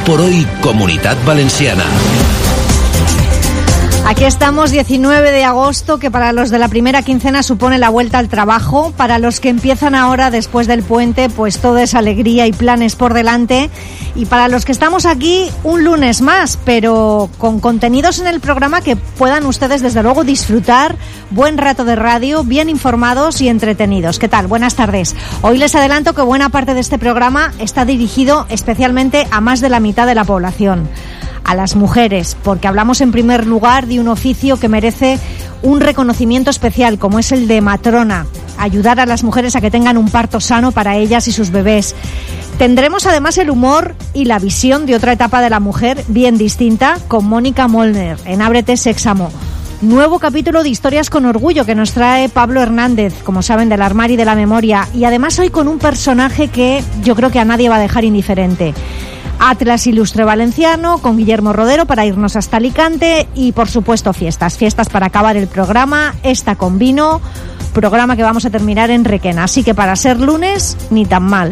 por hoy, Comunitat Valenciana. Aquí estamos, 19 de agosto, que para los de la primera quincena supone la vuelta al trabajo. Para los que empiezan ahora, después del puente, pues todo es alegría y planes por delante. Y para los que estamos aquí, un lunes más, pero con contenidos en el programa que puedan ustedes, desde luego, disfrutar. Buen rato de radio, bien informados y entretenidos. ¿Qué tal? Buenas tardes. Hoy les adelanto que buena parte de este programa está dirigido especialmente a más de la mitad de la población. A las mujeres, porque hablamos en primer lugar de un oficio que merece un reconocimiento especial, como es el de matrona, ayudar a las mujeres a que tengan un parto sano para ellas y sus bebés. Tendremos además el humor y la visión de otra etapa de la mujer bien distinta con Mónica Molner en Ábrete Sexamo. Nuevo capítulo de Historias con Orgullo que nos trae Pablo Hernández, como saben, del Armario de la Memoria, y además hoy con un personaje que yo creo que a nadie va a dejar indiferente. Atlas Ilustre Valenciano, con Guillermo Rodero para irnos hasta Alicante y, por supuesto, fiestas para acabar el programa, esta con vino, programa que vamos a terminar en Requena. Así que para ser lunes, ni tan mal.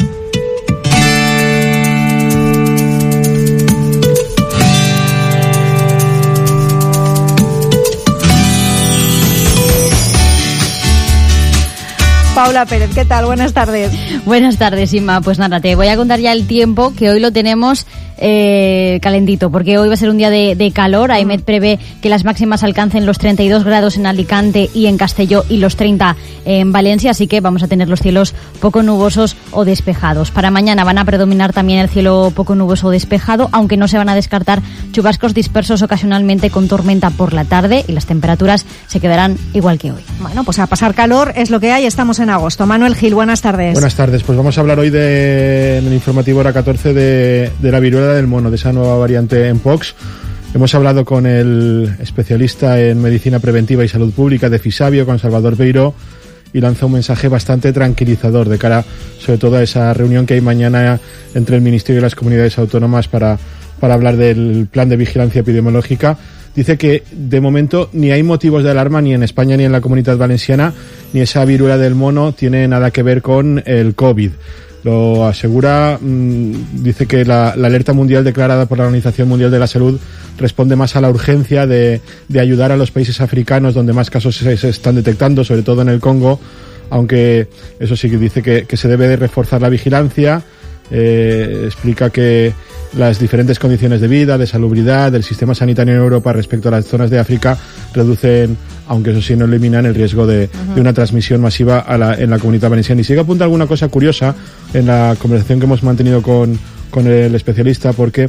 Paula Pérez, ¿qué tal? Buenas tardes. Buenas tardes, Inma. Pues nada, te voy a contar ya el tiempo, que hoy lo tenemos calentito, porque hoy va a ser un día de calor. AEMET prevé que las máximas alcancen los 32 grados en Alicante y en Castelló y los 30 en Valencia, así que vamos a tener los cielos poco nubosos o despejados. Para mañana van a predominar también el cielo poco nuboso o despejado, aunque no se van a descartar chubascos dispersos ocasionalmente con tormenta por la tarde, y las temperaturas se quedarán igual que hoy. Bueno, pues a pasar calor es lo que hay, estamos en agosto. Manuel Gil, buenas tardes. Buenas tardes, pues vamos a hablar hoy en el informativo hora 14 de la viruela del mono, de esa nueva variante en Pox. Hemos hablado con el especialista en medicina preventiva y salud pública de Fisabio, con Salvador Beiró, y lanza un mensaje bastante tranquilizador de cara sobre todo a esa reunión que hay mañana entre el Ministerio y las comunidades autónomas para hablar del plan de vigilancia epidemiológica. Dice que de momento ni hay motivos de alarma ni en España ni en la Comunitat Valenciana, ni esa viruela del mono tiene nada que ver con el COVID. Lo asegura, dice que la alerta mundial declarada por la Organización Mundial de la Salud responde más a la urgencia de ayudar a los países africanos donde más casos se están detectando, sobre todo en el Congo, aunque eso sí que dice que se debe de reforzar la vigilancia. Explica que las diferentes condiciones de vida, de salubridad del sistema sanitario en Europa respecto a las zonas de África reducen, aunque eso sí no eliminan, el riesgo de una transmisión masiva en la Comunitat Valenciana. Y sí que apunta alguna cosa curiosa en la conversación que hemos mantenido con el especialista, porque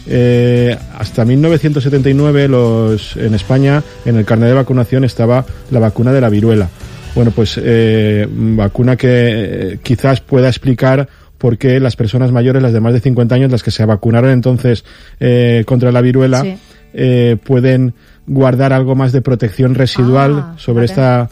hasta 1979 en España en el carnet de vacunación estaba la vacuna de la viruela. Bueno, pues vacuna que quizás pueda explicar por qué las personas mayores, las de más de 50 años, las que se vacunaron entonces contra la viruela, sí, pueden guardar algo más de protección residual sobre esta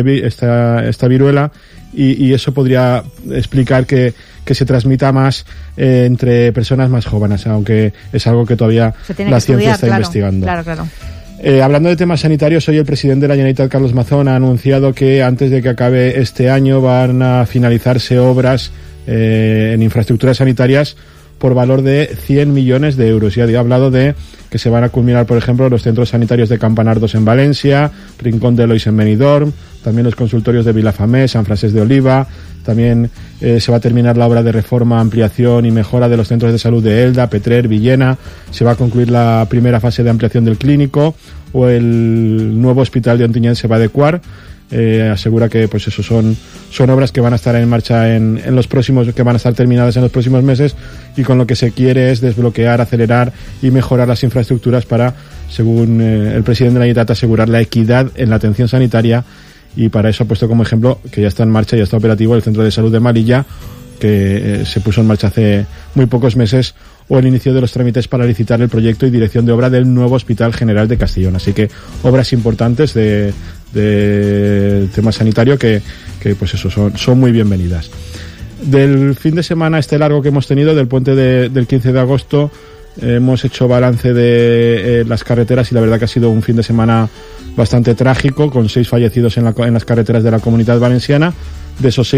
viruela, y eso podría explicar que se transmita más entre personas más jóvenes, aunque es algo que todavía la ciencia está investigando. Claro. Hablando de temas sanitarios, hoy el presidente de la Generalitat, Carlos Mazón, ha anunciado que antes de que acabe este año van a finalizarse obras en infraestructuras sanitarias por valor de 100 millones de euros. Ya ha hablado de que se van a culminar, por ejemplo, los centros sanitarios de Campanardos en Valencia, Rincón de Lois en Benidorm, también los consultorios de Vilafamés, San Francesc de Oliva. También se va a terminar la obra de reforma, ampliación y mejora de los centros de salud de Elda, Petrer, Villena. Se va a concluir la primera fase de ampliación del clínico, o el nuevo hospital de Ontinyent se va a adecuar. Asegura que pues eso son obras que van a estar en marcha en los próximos, que van a estar terminadas en los próximos meses, y con lo que se quiere es desbloquear, acelerar y mejorar las infraestructuras para, según el presidente de la Generalitat, asegurar la equidad en la atención sanitaria. Y para eso ha puesto como ejemplo que ya está en marcha, ya está operativo el Centro de Salud de Malilla, que se puso en marcha hace muy pocos meses, o el inicio de los trámites para licitar el proyecto y dirección de obra del nuevo Hospital General de Castellón. Así que obras importantes de tema sanitario que pues eso son muy bienvenidas. Del fin de semana este largo que hemos tenido, del puente del 15 de agosto, hemos hecho balance de las carreteras, y la verdad que ha sido un fin de semana bastante trágico, con 6 fallecidos en las carreteras de la Comunitat Valenciana. De esos 6